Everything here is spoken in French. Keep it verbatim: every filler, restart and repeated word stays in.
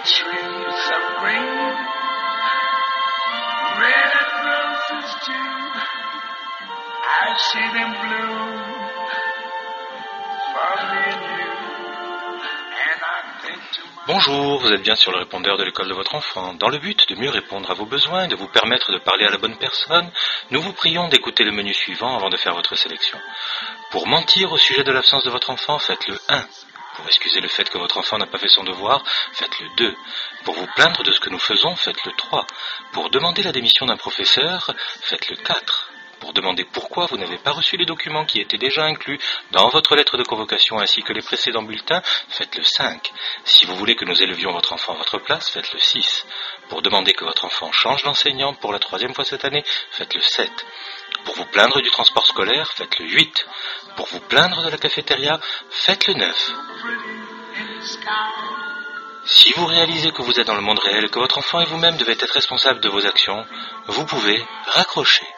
trees of green, red roses too. I see them bloom for me and you. And I think to myself. Bonjour, vous êtes bien sur le répondeur de l'école de votre enfant. Dans le but de mieux répondre à vos besoins et de vous permettre de parler à la bonne personne, nous vous prions d'écouter le menu suivant avant de faire votre sélection. Pour mentir au sujet de l'absence de votre enfant, faites le un. Pour excuser le fait que votre enfant n'a pas fait son devoir, faites le deux. Pour vous plaindre de ce que nous faisons, faites le trois. Pour demander la démission d'un professeur, faites le quatre. Pour demander pourquoi vous n'avez pas reçu les documents qui étaient déjà inclus dans votre lettre de convocation ainsi que les précédents bulletins, faites le cinq. Si vous voulez que nous élevions votre enfant à votre place, faites le six. Pour demander que votre enfant change d'enseignant pour la troisième fois cette année, faites le sept. Pour vous plaindre du transport scolaire, faites le huit. Pour vous plaindre de la cafétéria, faites le neuf. Si vous réalisez que vous êtes dans le monde réel et que votre enfant et vous-même devez être responsables de vos actions, vous pouvez raccrocher.